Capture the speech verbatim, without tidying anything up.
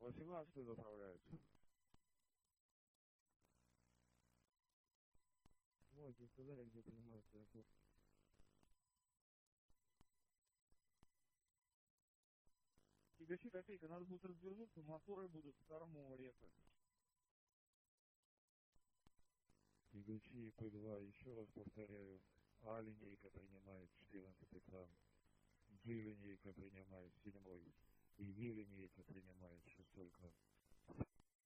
восемнадцатый заправляется. Можете сказали, где принимается аэропорт. И гаси копейка, надо будет развернуться, моторы будут в корму резать. Игучи П два, еще раз повторяю, А линейка принимает четырнадцатый кран, G линейка принимает седьмой, и Е линейка принимает шестой кран.